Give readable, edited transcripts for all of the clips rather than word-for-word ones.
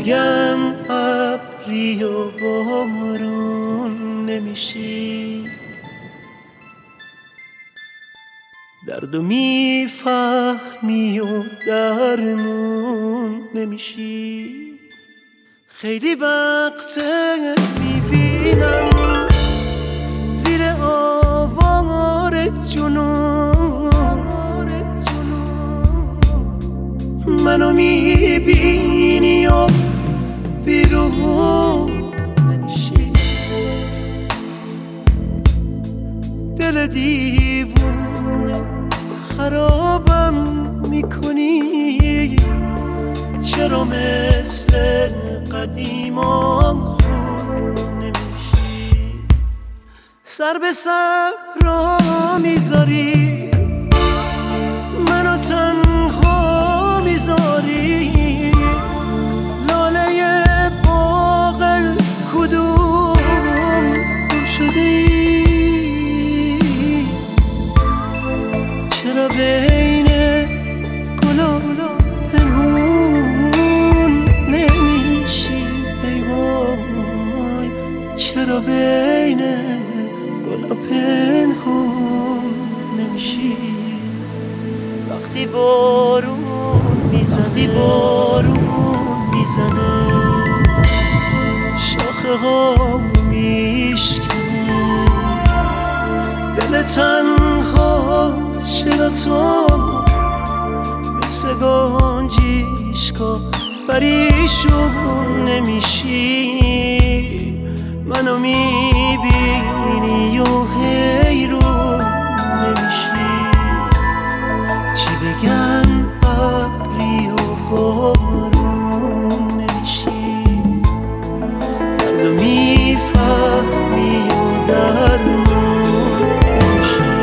بگم ابری و بارون نمیشی، دردو میفهمی و درمون نمیشی. خیلی وقته میبینم زیر آوار جنون منو میبینی و بیرون نمیشی. دل دیوونه خرابم میکنی، چرا مثل قدیمان خون نمیشی. سر به سر را میذاری، منو تنها میذاری، لاله باغ کدوم گم شدی. چرا بین گلا پنهون نمیشی ای وای، چرا بین گلا پنهون نمیشی. وقتی بارون میزنه شاخه ها میشکنه، دل تنها چرا تو مثل گنجیشکا پریشون نمیشی. منو میبینی و حیرون نمیشی. چی بگم ابری و بارون نمیشی، دردو میفهمی و درمون نمیشی.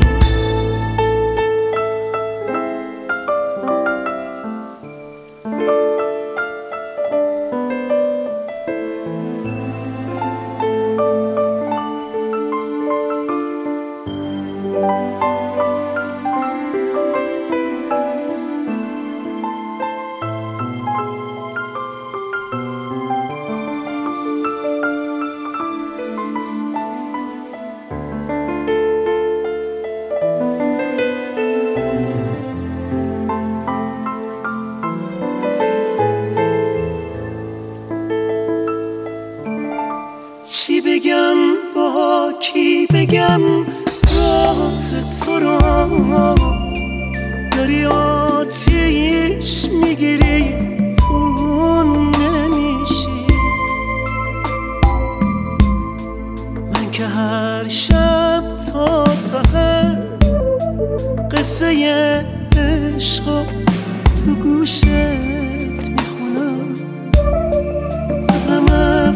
چی بگم با کی بگم راز تو را، داری آتیش میگیری خون نمیشی. من که هر شب تا سحر قصه عشق تو گوشت میخونم، ازم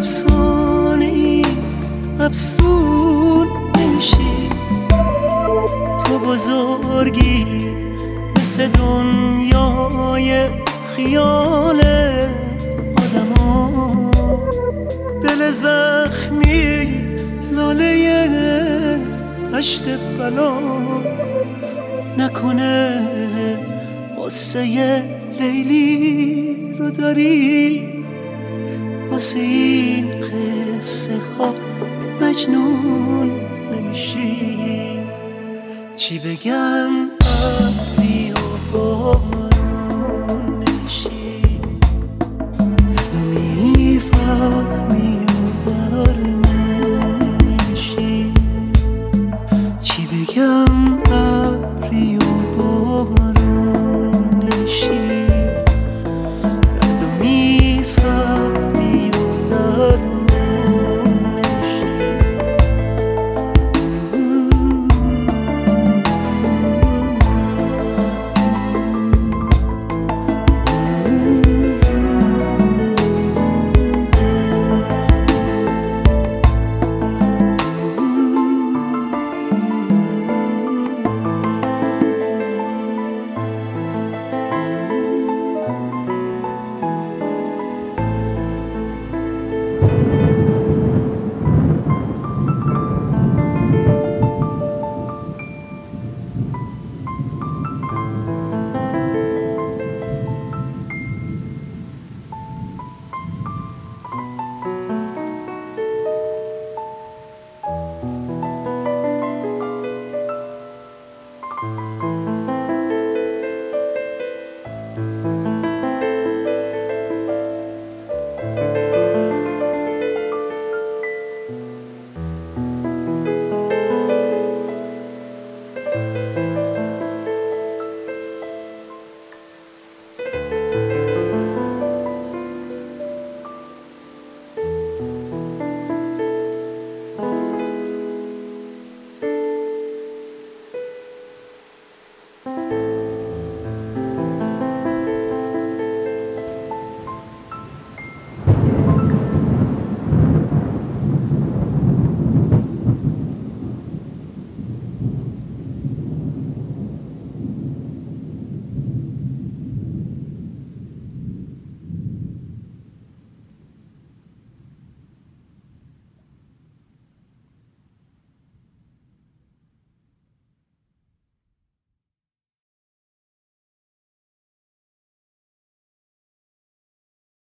افسون نمیشی. تو بزرگی مثل دنیای خیال آدم ها، دل زخمی لاله دشت بلا نکنه قصه لیلی رو داری، واسه این قصه ها مجنون نمیشی. چی بگم ابری